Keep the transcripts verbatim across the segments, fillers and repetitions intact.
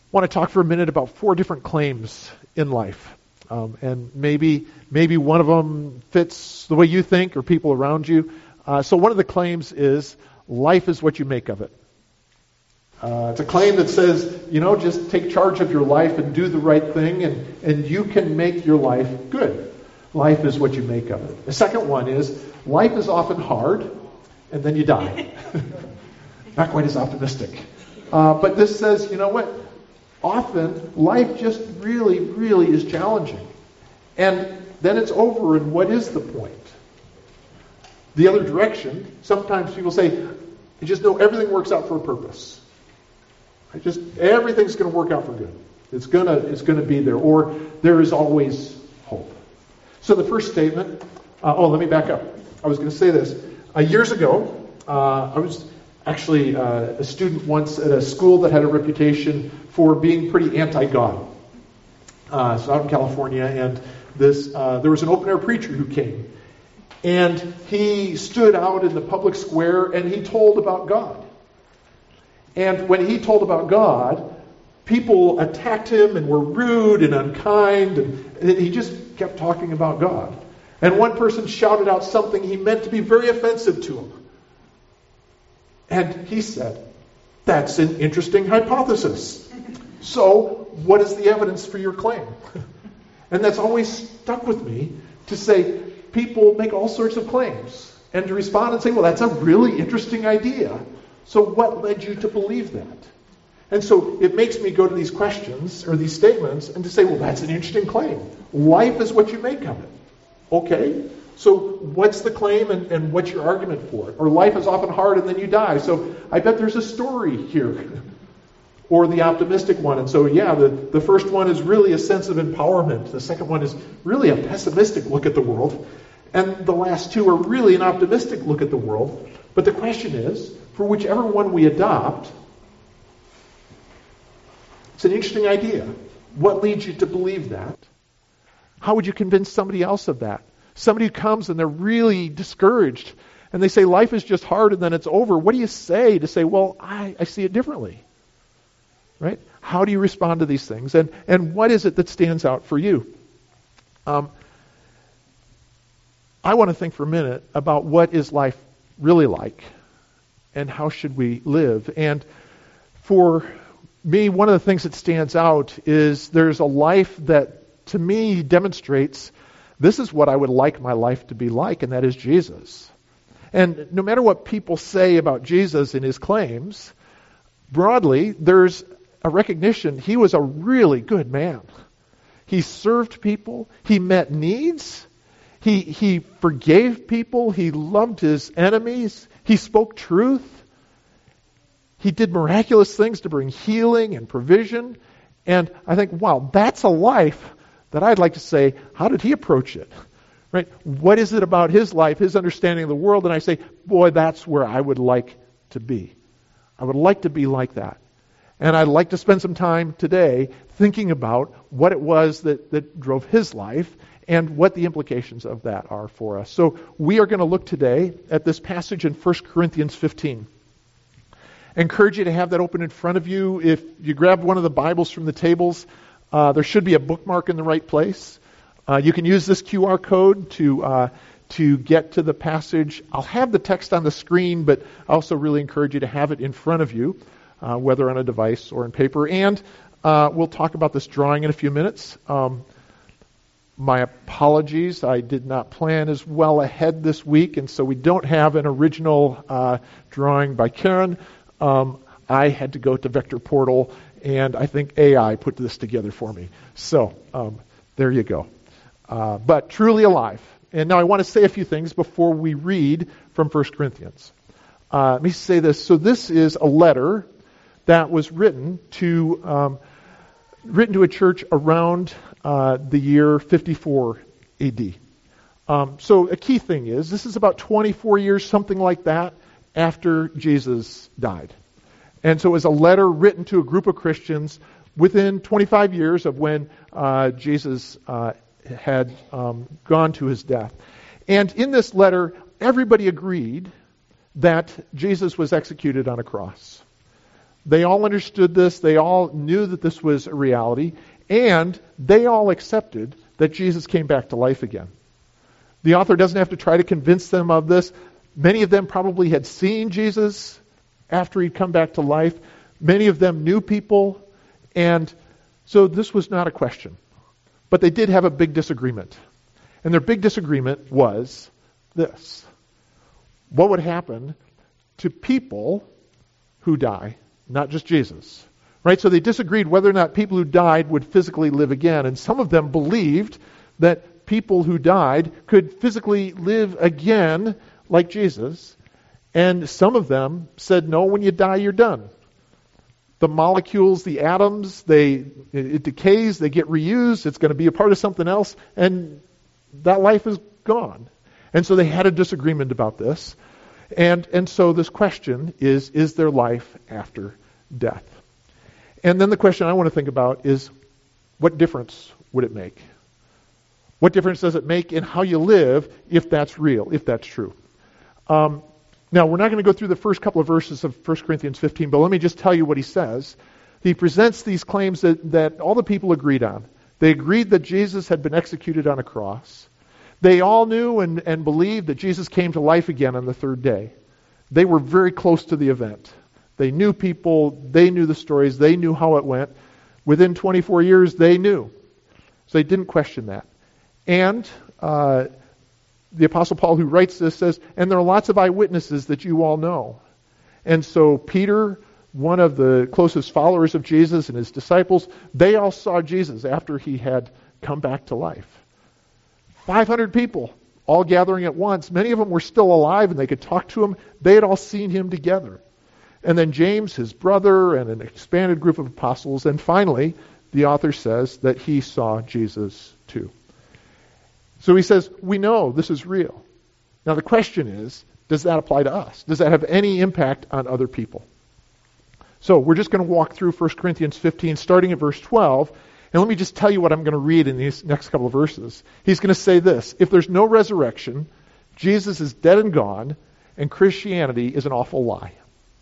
want to talk for a minute about four different claims in life. Um, and maybe maybe one of them fits the way you think or people around you. Uh, so one of the claims is, life is what you make of it. Uh, it's a claim that says, you know, just take charge of your life and do the right thing, and, and you can make your life good. Life is what you make of it. The second one is, life is often hard, and then you die. Not quite as optimistic. Uh, but this says, you know what? Often, life just really, really is challenging. And then it's over, and what is the point? The other direction, sometimes people say, you just know everything works out for a purpose. I just everything's going to work out for good. It's gonna it's going to be there, or there is always hope. So the first statement. Uh, oh, let me back up. I was going to say this. Uh, years ago, uh, I was actually uh, a student once at a school that had a reputation for being pretty anti-God. Uh, so out in California, and this uh, there was an open-air preacher who came, and he stood out in the public square and he told about God. And when he told about God, people attacked him and were rude and unkind, and, and he just kept talking about God. And one person shouted out something he meant to be very offensive to him. And he said, "That's an interesting hypothesis. So, what is the evidence for your claim?" And that's always stuck with me, to say people make all sorts of claims, and to respond and say, well, that's a really interesting idea. So what led you to believe that? And so it makes me go to these questions or these statements and to say, well, that's an interesting claim. Life is what you make of it. Okay, so what's the claim, and, and what's your argument for it? Or life is often hard and then you die. So I bet there's a story here. Or the optimistic one. And so, yeah, the, the first one is really a sense of empowerment. The second one is really a pessimistic look at the world. And the last two are really an optimistic look at the world. But the question is, for whichever one we adopt, it's an interesting idea. What leads you to believe that? How would you convince somebody else of that? Somebody who comes and they're really discouraged, and they say life is just hard and then it's over. What do you say to say, well, I, I see it differently? Right? How do you respond to these things? And and what is it that stands out for you? Um, I want to think for a minute about what is life really like, and how should we live. And for me, one of the things that stands out is there's a life that, to me, demonstrates this is what I would like my life to be like, and that is Jesus. And no matter what people say about Jesus and his claims, broadly, there's a recognition he was a really good man. He served people. He met needs. He, he forgave people. He loved his enemies. He spoke truth. He did miraculous things to bring healing and provision. And I think, wow, that's a life that I'd like to say, how did he approach it? Right? What is it about his life, his understanding of the world? And I say, boy, that's where I would like to be. I would like to be like that. And I'd like to spend some time today thinking about what it was that, that drove his life and what the implications of that are for us. So we are going to look today at this passage in First Corinthians fifteen. I encourage you to have that open in front of you. If you grab one of the Bibles from the tables, uh, there should be a bookmark in the right place. Uh, you can use this Q R code to uh, to get to the passage. I'll have the text on the screen, but I also really encourage you to have it in front of you. Uh, whether on a device or in paper. And uh, we'll talk about this drawing in a few minutes. Um, my apologies, I did not plan as well ahead this week, and so we don't have an original uh, drawing by Karen. Um, I had to go to Vector Portal, and I think A I put this together for me. So um, there you go. Uh, but truly alive. And now I want to say a few things before we read from First Corinthians. Uh, let me say this. So this is a letter that was written to um, written to a church around uh, the year fifty-four A D. Um, so a key thing is this is about twenty-four years, something like that, after Jesus died. And so it was a letter written to a group of Christians within twenty-five years of when uh, Jesus uh, had um, gone to his death. And in this letter, everybody agreed that Jesus was executed on a cross. They all understood this. They all knew that this was a reality. And they all accepted that Jesus came back to life again. The author doesn't have to try to convince them of this. Many of them probably had seen Jesus after he'd come back to life. Many of them knew people. And so this was not a question. But they did have a big disagreement. And their big disagreement was this. What would happen to people who die, not just Jesus? Right? So they disagreed whether or not people who died would physically live again. And some of them believed that people who died could physically live again like Jesus. And some of them said, no, when you die, you're done. The molecules, the atoms, they it decays, they get reused, it's going to be a part of something else, and that life is gone. And so they had a disagreement about this. And and so this question is, is there life after death? And then the question I want to think about is, what difference would it make? What difference does it make in how you live if that's real, if that's true? Um, now, we're not going to go through the first couple of verses of First Corinthians fifteen, but let me just tell you what he says. He presents these claims that, that all the people agreed on. They agreed that Jesus had been executed on a cross. They all knew and, and believed that Jesus came to life again on the third day. They were very close to the event. They knew people, they knew the stories, they knew how it went. Within twenty-four years, they knew. So they didn't question that. And uh, the Apostle Paul, who writes this, says, and there are lots of eyewitnesses that you all know. And so Peter, one of the closest followers of Jesus, and his disciples, they all saw Jesus after he had come back to life. five hundred people all gathering at once. Many of them were still alive and they could talk to him. They had all seen him together. And then James, his brother, and an expanded group of apostles. And finally, the author says that he saw Jesus too. So he says, we know this is real. Now the question is, does that apply to us? Does that have any impact on other people? So we're just going to walk through First Corinthians fifteen, starting at verse twelve. And let me just tell you what I'm going to read in these next couple of verses. He's going to say this: if there's no resurrection, Jesus is dead and gone, and Christianity is an awful lie.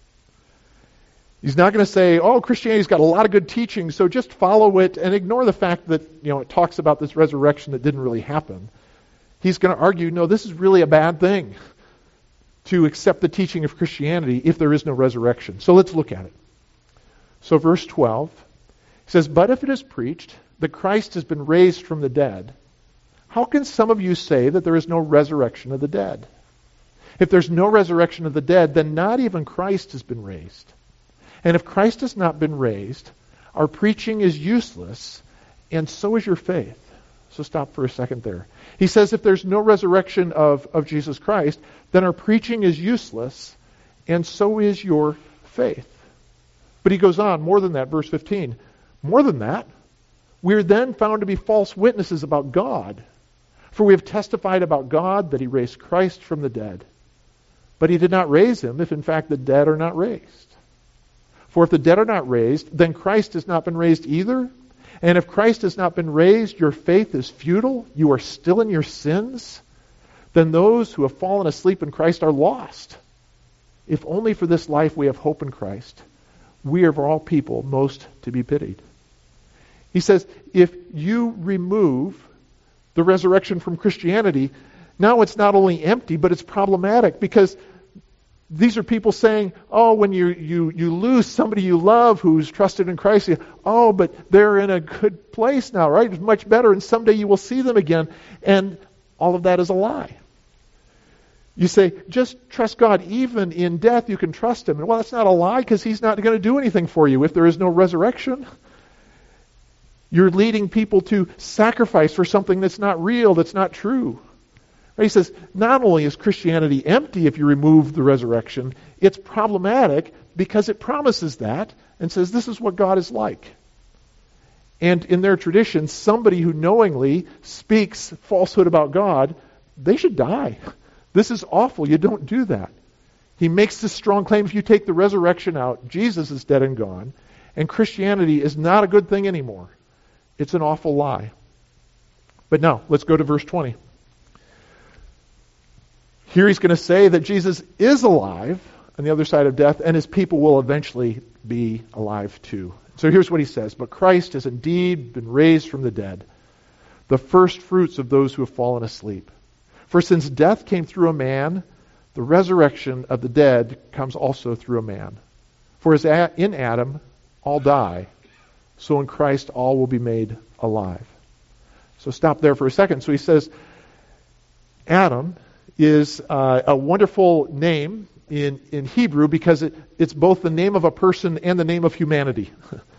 He's not going to say, oh, Christianity's got a lot of good teaching, so just follow it and ignore the fact that, you know, it talks about this resurrection that didn't really happen. He's going to argue, no, this is really a bad thing to accept the teaching of Christianity if there is no resurrection. So let's look at it. So verse twelve says, but if it is preached that Christ has been raised from the dead, how can some of you say that there is no resurrection of the dead? If there's no resurrection of the dead, then not even Christ has been raised. And if Christ has not been raised, our preaching is useless, and so is your faith. So stop for a second there. He says if there's no resurrection of, of Jesus Christ, then our preaching is useless, and so is your faith. But he goes on, more than that, verse fifteen. More than that, we are then found to be false witnesses about God. For we have testified about God that he raised Christ from the dead. But he did not raise him if in fact the dead are not raised. For if the dead are not raised, then Christ has not been raised either. And if Christ has not been raised, your faith is futile. You are still in your sins. Then those who have fallen asleep in Christ are lost. If only for this life we have hope in Christ, we are of all people most to be pitied. He says, if you remove the resurrection from Christianity, now it's not only empty, but it's problematic, because these are people saying, oh, when you, you, you lose somebody you love who's trusted in Christ, you, oh, but they're in a good place now, right? It's much better, and someday you will see them again. And all of that is a lie. You say, just trust God. Even in death, you can trust him. And well, that's not a lie, because he's not going to do anything for you if there is no resurrection. You're leading people to sacrifice for something that's not real, that's not true. He says, not only is Christianity empty if you remove the resurrection, it's problematic because it promises that and says this is what God is like. And in their tradition, somebody who knowingly speaks falsehood about God, they should die. This is awful. You don't do that. He makes this strong claim, if you take the resurrection out, Jesus is dead and gone, and Christianity is not a good thing anymore. It's an awful lie. But now, let's go to verse twenty. Here he's going to say that Jesus is alive on the other side of death, and his people will eventually be alive too. So here's what he says. But Christ has indeed been raised from the dead, the first fruits of those who have fallen asleep. For since death came through a man, the resurrection of the dead comes also through a man. For as in Adam all die, so in Christ all will be made alive. So stop there for a second. So he says, Adam is uh, a wonderful name in, in Hebrew because it, it's both the name of a person and the name of humanity.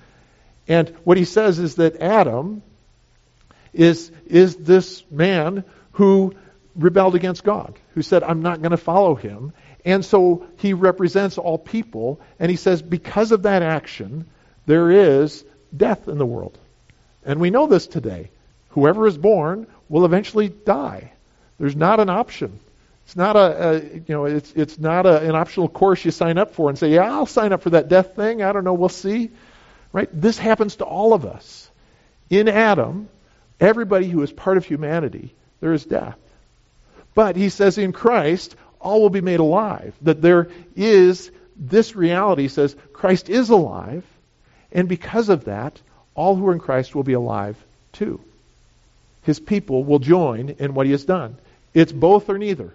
And what he says is that Adam is, is this man who rebelled against God, who said, I'm not going to follow him. And so he represents all people, and he says, because of that action, there is death in the world. And we know this today. Whoever is born will eventually die. There's not an option. It's not a, a you know, it's it's not a, an optional course you sign up for and say, yeah, I'll sign up for that death thing. I don't know, we'll see. Right? This happens to all of us. In Adam, everybody who is part of humanity, there is death. But he says in Christ, all will be made alive. That there is this reality, says Christ is alive, and because of that, all who are in Christ will be alive too. His people will join in what he has done. It's both or neither.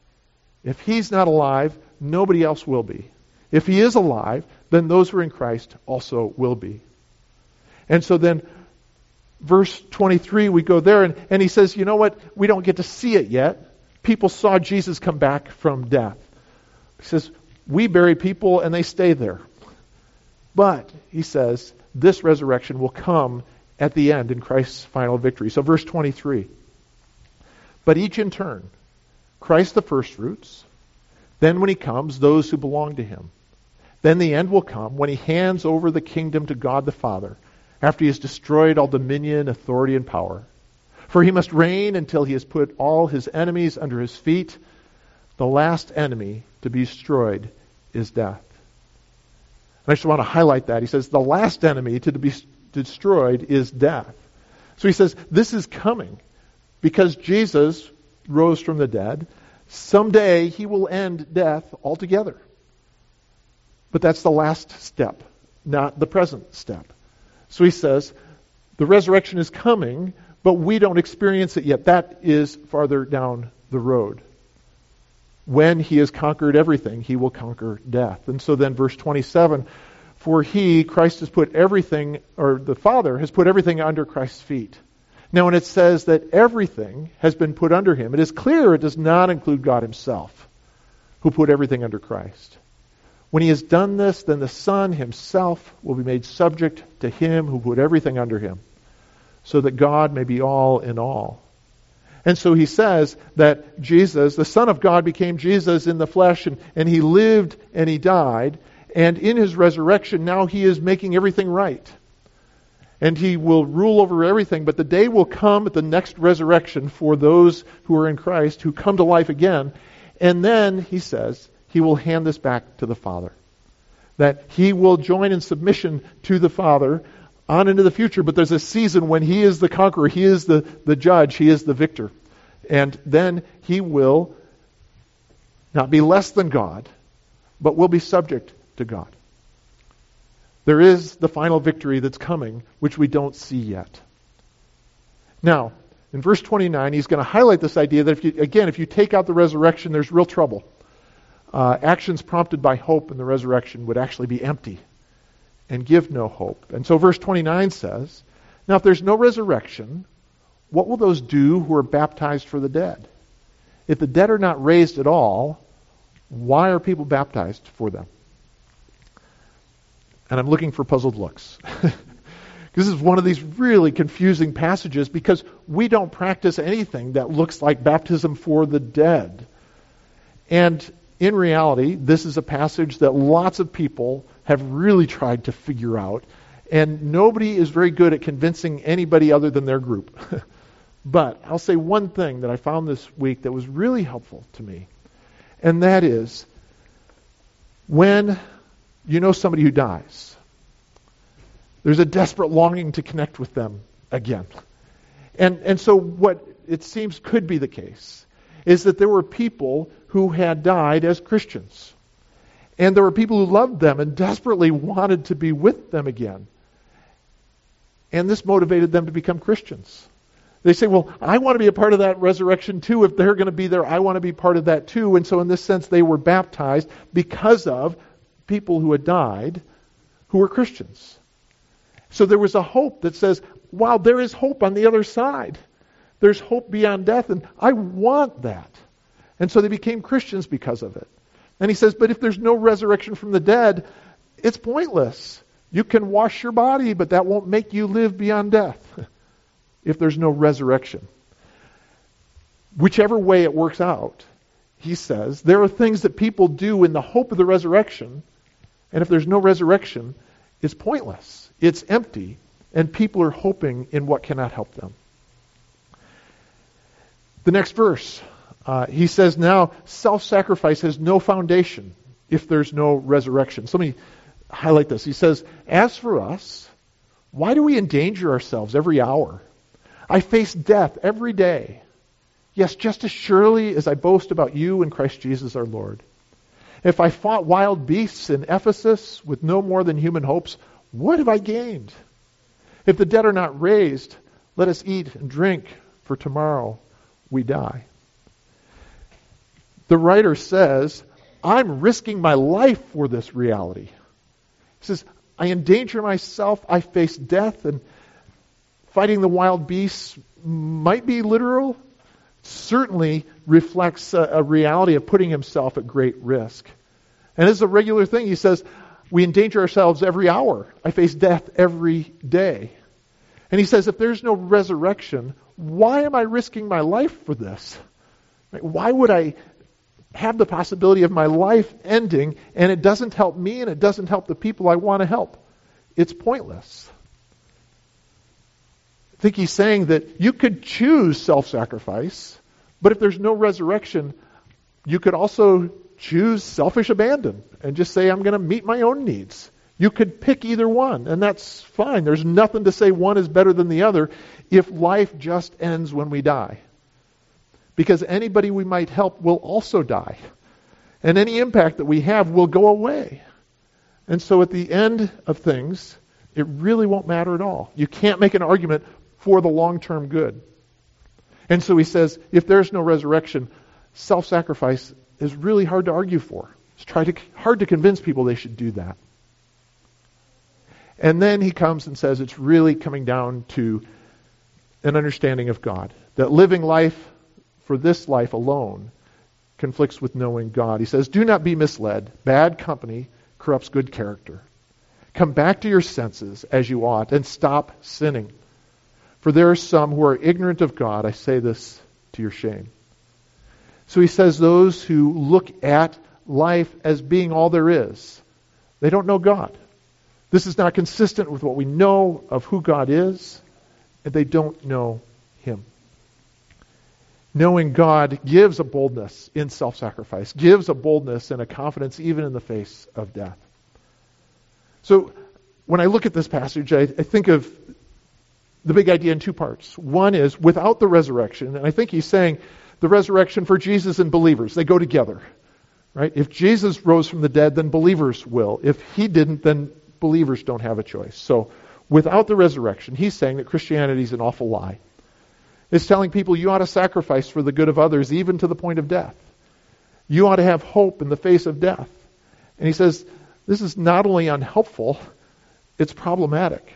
If he's not alive, nobody else will be. If he is alive, then those who are in Christ also will be. And so then, verse twenty-three, we go there, and, and he says, you know what? We don't get to see it yet. People saw Jesus come back from death. He says, we bury people and they stay there. But, he says, this resurrection will come at the end in Christ's final victory. So verse twenty-three. But each in turn, Christ the firstfruits, then when he comes, those who belong to him. Then the end will come when he hands over the kingdom to God the Father, after he has destroyed all dominion, authority, and power. For he must reign until he has put all his enemies under his feet. The last enemy to be destroyed is death. And I just want to highlight that. He says the last enemy to be destroyed is death. So he says this is coming because Jesus rose from the dead. Someday he will end death altogether. But that's the last step, not the present step. So he says the resurrection is coming, but we don't experience it yet. That is farther down the road. When he has conquered everything, he will conquer death. And so then verse twenty-seven, for he, Christ has put everything, or the Father has put everything under Christ's feet. Now when it says that everything has been put under him, it is clear it does not include God himself, who put everything under Christ. When he has done this, then the Son himself will be made subject to him who put everything under him, so that God may be all in all. And so he says that Jesus, the Son of God, became Jesus in the flesh, and, and he lived and he died, and in his resurrection now he is making everything right. And he will rule over everything, but the day will come at the next resurrection for those who are in Christ, who come to life again, and then, he says, he will hand this back to the Father. That he will join in submission to the Father on into the future, but there's a season when he is the conqueror, he is the, the judge, he is the victor. And then he will not be less than God, but will be subject to God. There is the final victory that's coming, which we don't see yet. Now, in verse twenty-nine, he's going to highlight this idea that, if you, again, if you take out the resurrection, there's real trouble. Uh, actions prompted by hope in the resurrection would actually be empty and give no hope. And so verse twenty-nine says, now if there's no resurrection, what will those do who are baptized for the dead? If the dead are not raised at all, why are people baptized for them? And I'm looking for puzzled looks. This is one of these really confusing passages because we don't practice anything that looks like baptism for the dead. And in reality, this is a passage that lots of people have really tried to figure out, and nobody is very good at convincing anybody other than their group. But I'll say one thing that I found this week that was really helpful to me, and that is when you know somebody who dies, there's a desperate longing to connect with them again. And, and so what it seems could be the case is that there were people who had died as Christians. And there were people who loved them and desperately wanted to be with them again. And this motivated them to become Christians. They say, well, I want to be a part of that resurrection too. If they're going to be there, I want to be part of that too. And so in this sense, they were baptized because of people who had died who were Christians. So there was a hope that says, wow, there is hope on the other side. There's hope beyond death, and I want that. And so they became Christians because of it. And he says, but if there's no resurrection from the dead, it's pointless. You can wash your body, but that won't make you live beyond death if there's no resurrection. Whichever way it works out, he says, there are things that people do in the hope of the resurrection, and if there's no resurrection, it's pointless. It's empty, and people are hoping in what cannot help them. The next verse, uh, he says now, self-sacrifice has no foundation if there's no resurrection. So let me highlight this. He says, as for us, why do we endanger ourselves every hour? I face death every day. Yes, just as surely as I boast about you in Christ Jesus our Lord. If I fought wild beasts in Ephesus with no more than human hopes, what have I gained? If the dead are not raised, let us eat and drink, for tomorrow we die. The writer says, I'm risking my life for this reality. He says, I endanger myself, I face death, and fighting the wild beasts might be literal, certainly reflects a, a reality of putting himself at great risk. And it's a regular thing. He says, we endanger ourselves every hour. I face death every day. And he says, if there's no resurrection, why am I risking my life for this? Why would I have the possibility of my life ending and it doesn't help me and it doesn't help the people I want to help? It's pointless. I think he's saying that you could choose self-sacrifice, but if there's no resurrection, you could also choose selfish abandon and just say, I'm going to meet my own needs. You could pick either one, and that's fine. There's nothing to say one is better than the other if life just ends when we die. Because anybody we might help will also die. And any impact that we have will go away. And so at the end of things, it really won't matter at all. You can't make an argument for the long-term good. And so he says, if there's no resurrection, self-sacrifice is really hard to argue for. It's try to, hard to convince people they should do that. And then he comes and says it's really coming down to an understanding of God. That living life for this life alone conflicts with knowing God. He says, do not be misled. Bad company corrupts good character. Come back to your senses as you ought and stop sinning. For there are some who are ignorant of God. I say this to your shame. So he says those who look at life as being all there is, they don't know God. This is not consistent with what we know of who God is, and they don't know Him. Knowing God gives a boldness in self-sacrifice, gives a boldness and a confidence even in the face of death. So when I look at this passage, I, I think of the big idea in two parts. One is without the resurrection, and I think he's saying the resurrection for Jesus and believers, they go together. Right? If Jesus rose from the dead, then believers will. If he didn't, then believers don't have a choice. So without the resurrection, he's saying that Christianity is an awful lie. It's telling people you ought to sacrifice for the good of others, even to the point of death. You ought to have hope in the face of death. And he says, this is not only unhelpful, it's problematic.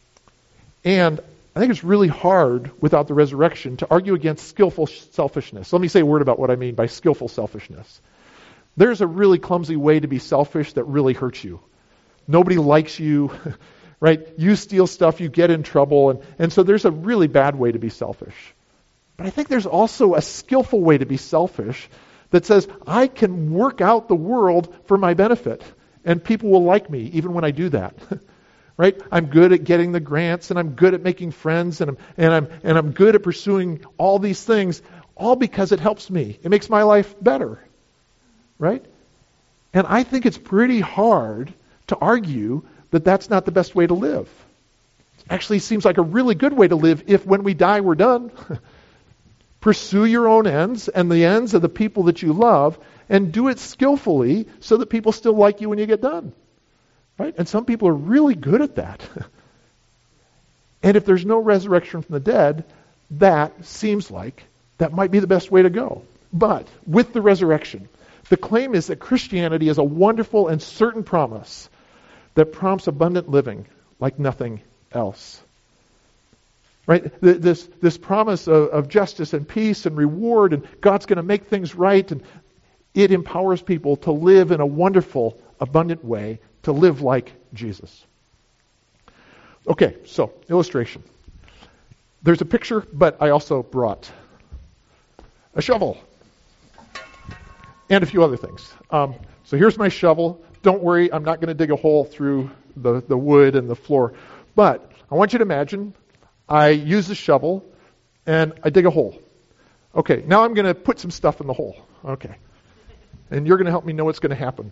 And I think it's really hard without the resurrection to argue against skillful selfishness. Let me say a word about what I mean by skillful selfishness. There's a really clumsy way to be selfish that really hurts you. Nobody likes you, right? You steal stuff, you get in trouble, and, and so there's a really bad way to be selfish. But I think there's also a skillful way to be selfish that says, I can work out the world for my benefit, and people will like me even when I do that. Right? I'm good at getting the grants, and I'm good at making friends, and I'm and I'm and I'm good at pursuing all these things, all because it helps me. It makes my life better. Right? And I think it's pretty hard to argue that that's not the best way to live. It actually seems like a really good way to live if when we die we're done. Pursue your own ends and the ends of the people that you love, and do it skillfully so that people still like you when you get done. Right? And some people are really good at that. And if there's no resurrection from the dead, that seems like that might be the best way to go. But with the resurrection, the claim is that Christianity is a wonderful and certain promise that prompts abundant living like nothing else. Right? This, this promise of, of justice and peace and reward, and God's going to make things right, and it empowers people to live in a wonderful, abundant way, to live like Jesus. Okay, so illustration. There's a picture, but I also brought a shovel and a few other things. Um, so here's my shovel. Don't worry, I'm not going to dig a hole through the, the wood and the floor. But I want you to imagine I use the shovel and I dig a hole. Okay, now I'm going to put some stuff in the hole. Okay. And you're going to help me know what's going to happen.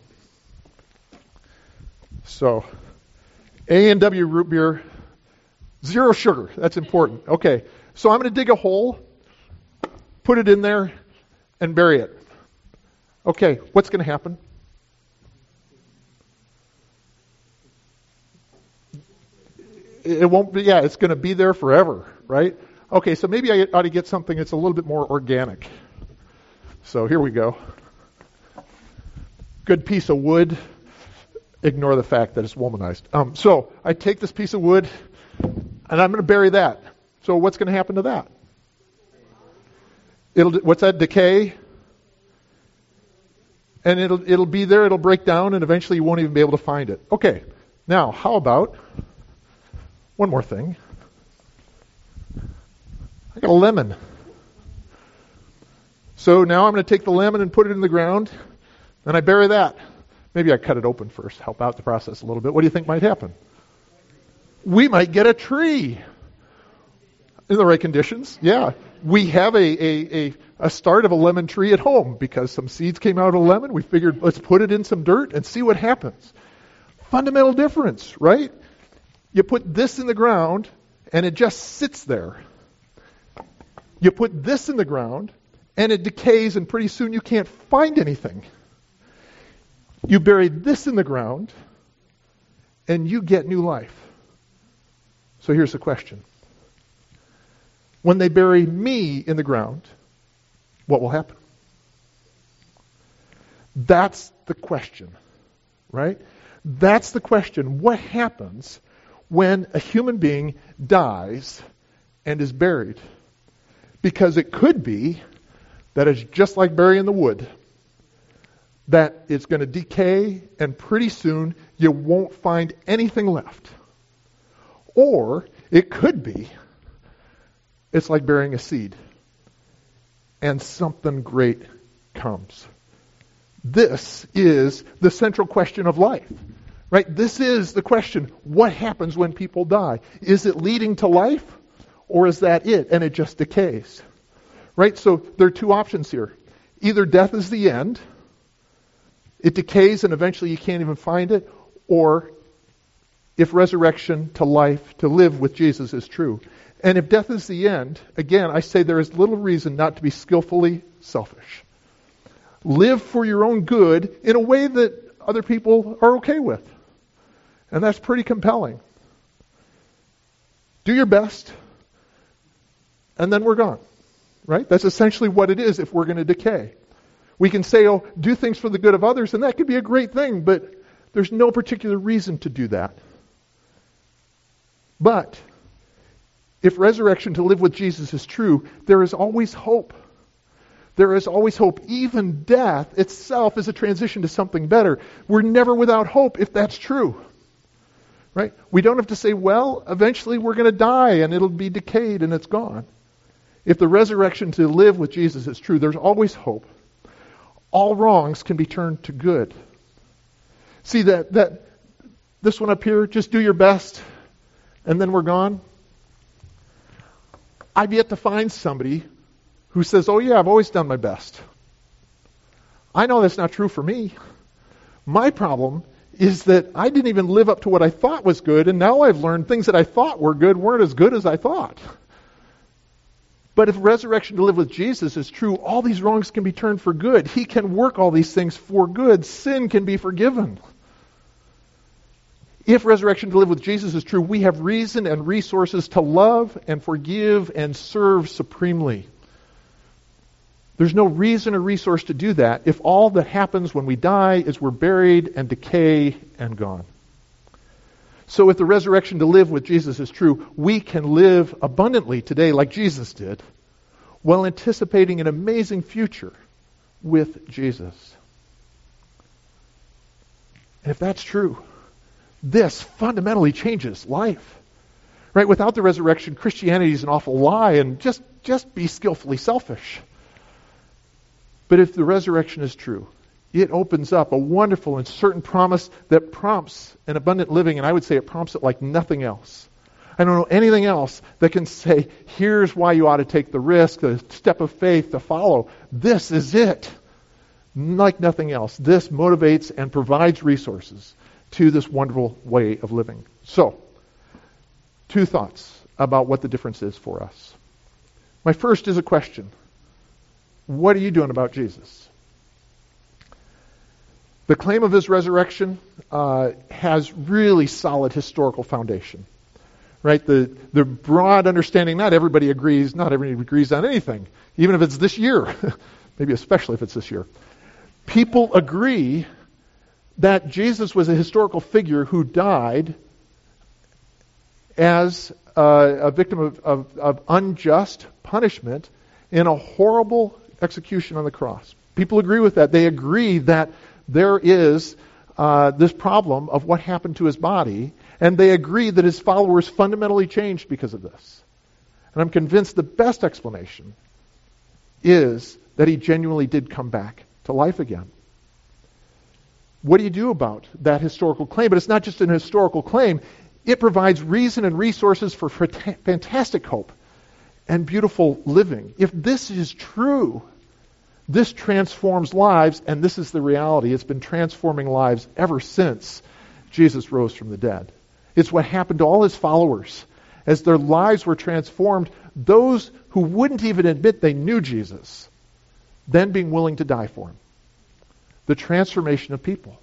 So, A and W root beer, zero sugar. That's important. Okay, so I'm going to dig a hole, put it in there, and bury it. Okay, what's going to happen? It won't be, yeah, it's going to be there forever, right? Okay, so maybe I ought to get something that's a little bit more organic. So here we go. Good piece of wood. Ignore the fact that it's womanized. Um, so I take this piece of wood, and I'm going to bury that. So what's going to happen to that? It'll what's that? Decay. And it'll it'll be there. It'll break down, and eventually you won't even be able to find it. Okay. Now, how about one more thing? I got a lemon. So now I'm going to take the lemon and put it in the ground, and I bury that. Maybe I cut it open first, help out the process a little bit. What do you think might happen? We might get a tree in the right conditions. Yeah. We have a, a, a, a start of a lemon tree at home because some seeds came out of a lemon. We figured let's put it in some dirt and see what happens. Fundamental difference, right? You put this in the ground and it just sits there. You put this in the ground and it decays, and pretty soon you can't find anything. You bury this in the ground, and you get new life. So here's the question. When they bury me in the ground, what will happen? That's the question, right? That's the question. What happens when a human being dies and is buried? Because it could be that it's just like burying the wood, that it's going to decay, and pretty soon you won't find anything left. Or it could be it's like burying a seed, and something great comes. This is the central question of life, right? This is the question, what happens when people die? Is it leading to life, or is that it, and it just decays? Right? So there are two options here. Either death is the end, it decays and eventually you can't even find it, or if resurrection to life, to live with Jesus is true. And if death is the end, again, I say there is little reason not to be skillfully selfish. Live for your own good in a way that other people are okay with. And that's pretty compelling. Do your best, and then we're gone. Right? That's essentially what it is if we're going to decay. We can say, oh, do things for the good of others, and that could be a great thing, but there's no particular reason to do that. But if resurrection to live with Jesus is true, there is always hope. There is always hope. Even death itself is a transition to something better. We're never without hope if that's true. Right? We don't have to say, well, eventually we're going to die and it'll be decayed and it's gone. If the resurrection to live with Jesus is true, there's always hope. All wrongs can be turned to good. See that that this one up here, just do your best, and then we're gone. I've yet to find somebody who says, oh yeah, I've always done my best. I know that's not true for me. My problem is that I didn't even live up to what I thought was good, and now I've learned things that I thought were good weren't as good as I thought. But if resurrection to live with Jesus is true, all these wrongs can be turned for good. He can work all these things for good. Sin can be forgiven. If resurrection to live with Jesus is true, we have reason and resources to love and forgive and serve supremely. There's no reason or resource to do that if all that happens when we die is we're buried and decay and gone. So if the resurrection to live with Jesus is true, we can live abundantly today like Jesus did, while anticipating an amazing future with Jesus. And if that's true, this fundamentally changes life. Right? Without the resurrection, Christianity is an awful lie and just, just be skillfully selfish. But if the resurrection is true, it opens up a wonderful and certain promise that prompts an abundant living, and I would say it prompts it like nothing else. I don't know anything else that can say, here's why you ought to take the risk, the step of faith to follow. This is it. Like nothing else. This motivates and provides resources to this wonderful way of living. So, two thoughts about what the difference is for us. My first is a question. What are you doing about Jesus? The claim of his resurrection uh, has really solid historical foundation. Right? The, the broad understanding, not everybody agrees, not everybody agrees on anything, even if it's this year, maybe especially if it's this year. People agree that Jesus was a historical figure who died as uh, a victim of, of, of unjust punishment in a horrible execution on the cross. People agree with that. They agree that there is uh, this problem of what happened to his body, and they agree that his followers fundamentally changed because of this. And I'm convinced the best explanation is that he genuinely did come back to life again. What do you do about that historical claim? But it's not just an historical claim. It provides reason and resources for fantastic hope and beautiful living. If this is true, this transforms lives, and this is the reality. It's been transforming lives ever since Jesus rose from the dead. It's what happened to all his followers. As their lives were transformed, those who wouldn't even admit they knew Jesus, then being willing to die for him. The transformation of people.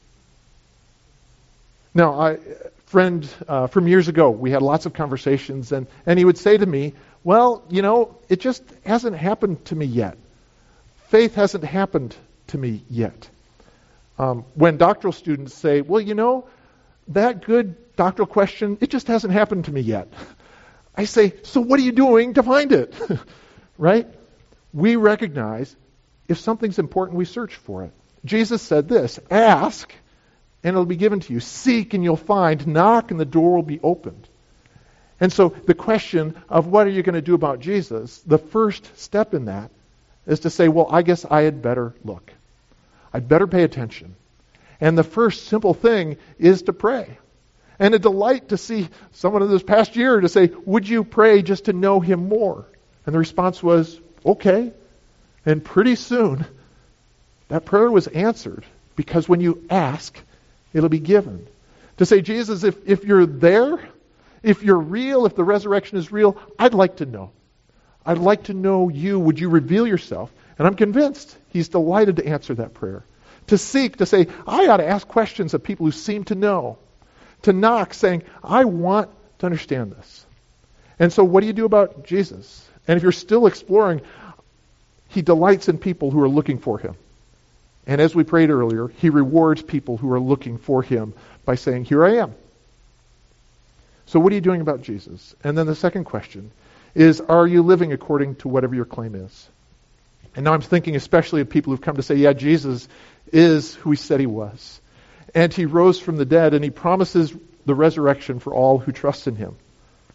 Now, a friend uh, from years ago, we had lots of conversations, and, and he would say to me, well, you know, it just hasn't happened to me yet. Faith hasn't happened to me yet. Um, when doctoral students say, well, you know, that good doctoral question, it just hasn't happened to me yet. I say, so what are you doing to find it? Right? We recognize if something's important, we search for it. Jesus said this, ask and it'll be given to you. Seek and you'll find. Knock and the door will be opened. And so the question of what are you going to do about Jesus, the first step in that is to say, well, I guess I had better look. I'd better pay attention. And the first simple thing is to pray. And a delight to see someone in this past year to say, would you pray just to know him more? And the response was, okay. And pretty soon, that prayer was answered, because when you ask, it'll be given. To say, Jesus, if, if you're there, if you're real, if the resurrection is real, I'd like to know. I'd like to know you. Would you reveal yourself? And I'm convinced he's delighted to answer that prayer. To seek, to say, I ought to ask questions of people who seem to know. To knock, saying, I want to understand this. And so what do you do about Jesus? And if you're still exploring, he delights in people who are looking for him. And as we prayed earlier, he rewards people who are looking for him by saying, here I am. So what are you doing about Jesus? And then the second question is, are you living according to whatever your claim is? And now I'm thinking especially of people who've come to say, yeah, Jesus is who he said he was. And he rose from the dead, and he promises the resurrection for all who trust in him.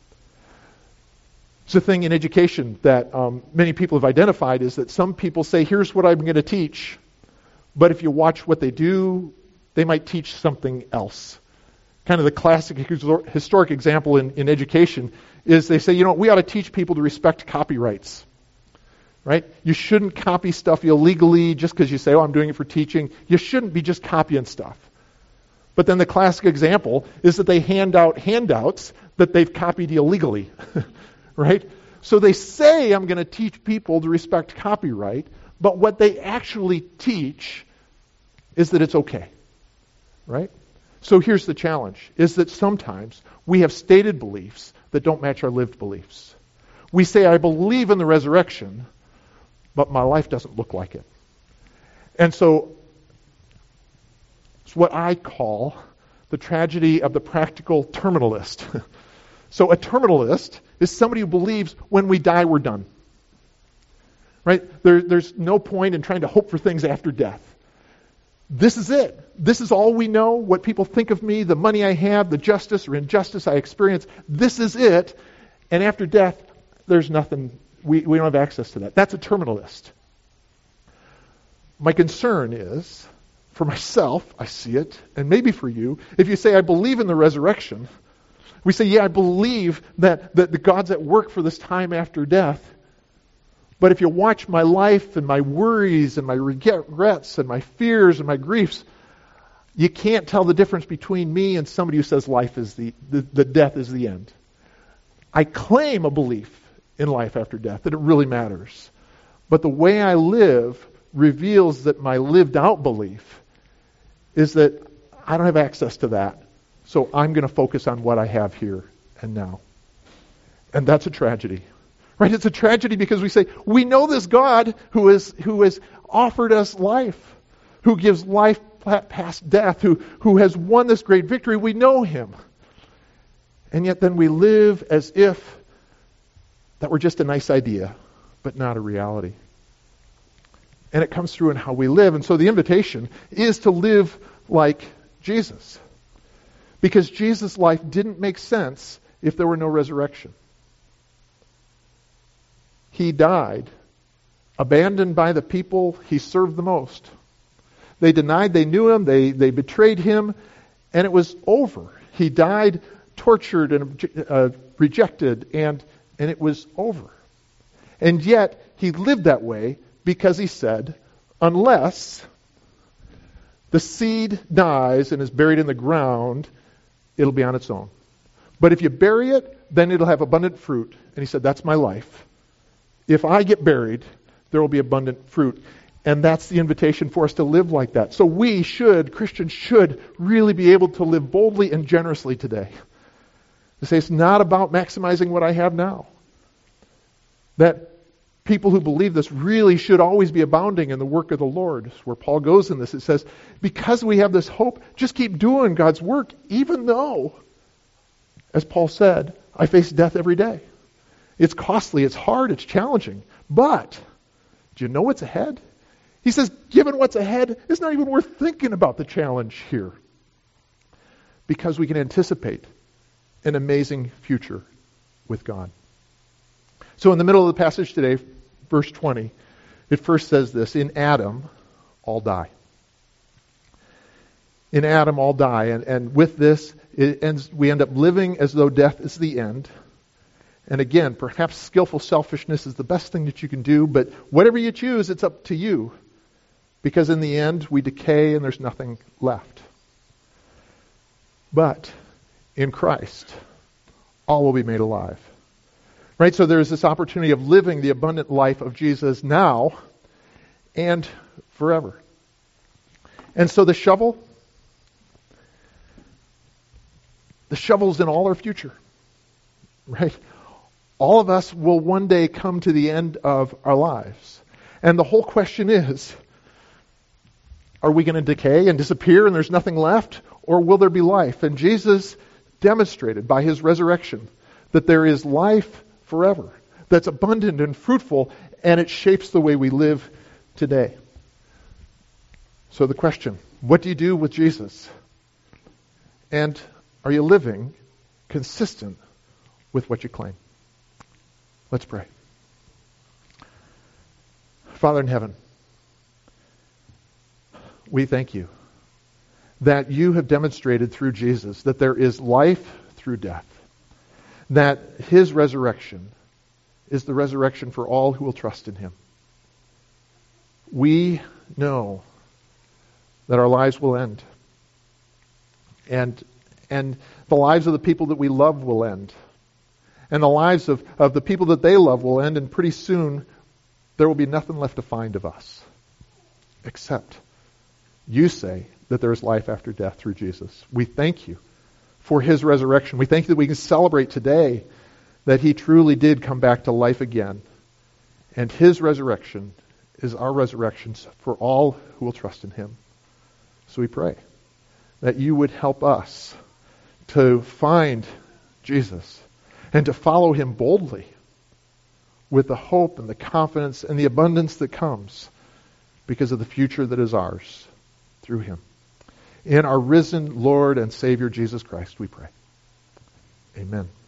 It's a thing in education that um, many people have identified, is that some people say, here's what I'm going to teach. But if you watch what they do, they might teach something else. Kind of the classic historic example in, in education is they say, you know, we ought to teach people to respect copyrights. Right? You shouldn't copy stuff illegally just because you say, oh, I'm doing it for teaching. You shouldn't be just copying stuff. But then the classic example is that they hand out handouts that they've copied illegally. Right? So they say, I'm going to teach people to respect copyright, but what they actually teach is that it's okay, right? So here's the challenge, is that sometimes we have stated beliefs that don't match our lived beliefs. We say, I believe in the resurrection, but my life doesn't look like it. And so it's what I call the tragedy of the practical terminalist. So a terminalist is somebody who believes when we die, we're done. Right? There, there's no point in trying to hope for things after death. This is it. This is all we know. What people think of me, the money I have, the justice or injustice I experience. This is it. And after death, there's nothing. We, we don't have access to that. That's a terminalist. My concern is, for myself, I see it, and maybe for you, if you say, I believe in the resurrection, we say, yeah, I believe that, that the God's at work for this time after death. But if you watch my life and my worries and my regrets and my fears and my griefs, you can't tell the difference between me and somebody who says life is the, the, the death is the end. I claim a belief in life after death, that it really matters. But the way I live reveals that my lived out belief is that I don't have access to that. So I'm going to focus on what I have here and now. And that's a tragedy. Right? It's a tragedy because we say, we know this God who is who has offered us life, who gives life past death, who, who has won this great victory. We know him. And yet then we live as if that were just a nice idea, but not a reality. And it comes through in how we live. And so the invitation is to live like Jesus. Because Jesus' life didn't make sense if there were no resurrection. He died, abandoned by the people he served the most. They denied they knew him, they, they betrayed him, and it was over. He died tortured and uh, rejected, and, and it was over. And yet, he lived that way because he said, unless the seed dies and is buried in the ground, it'll be on its own. But if you bury it, then it'll have abundant fruit. And he said, that's my life. If I get buried, there will be abundant fruit. And that's the invitation for us to live like that. So we should, Christians should, really be able to live boldly and generously today. To say it's not about maximizing what I have now. That people who believe this really should always be abounding in the work of the Lord. Where Paul goes in this, it says, because we have this hope, just keep doing God's work, even though, as Paul said, I face death every day. It's costly, it's hard, it's challenging. But, do you know what's ahead? He says, given what's ahead, it's not even worth thinking about the challenge here. Because we can anticipate an amazing future with God. So in the middle of the passage today, verse twenty, it first says this, in Adam, all die. In Adam, all die. And, and with this, it ends, we end up living as though death is the end. And again, perhaps skillful selfishness is the best thing that you can do, but whatever you choose, it's up to you. Because in the end, we decay and there's nothing left. But in Christ, all will be made alive. Right? So there's this opportunity of living the abundant life of Jesus now and forever. And so the shovel, the shovel's in all our future. Right? All of us will one day come to the end of our lives. And the whole question is, are we going to decay and disappear and there's nothing left? Or will there be life? And Jesus demonstrated by his resurrection that there is life forever, that's abundant and fruitful, and it shapes the way we live today. So the question, what do you do with Jesus? And are you living consistent with what you claim? Let's pray. Father in heaven, we thank you that you have demonstrated through Jesus that there is life through death, that his resurrection is the resurrection for all who will trust in him. We know that our lives will end, and and the lives of the people that we love will end. And the lives of, of the people that they love will end, and pretty soon there will be nothing left to find of us. Except you say that there is life after death through Jesus. We thank you for his resurrection. We thank you that we can celebrate today that he truly did come back to life again. And his resurrection is our resurrection for all who will trust in him. So we pray that you would help us to find Jesus and to follow him boldly with the hope and the confidence and the abundance that comes because of the future that is ours through him. In our risen Lord and Savior Jesus Christ, we pray. Amen.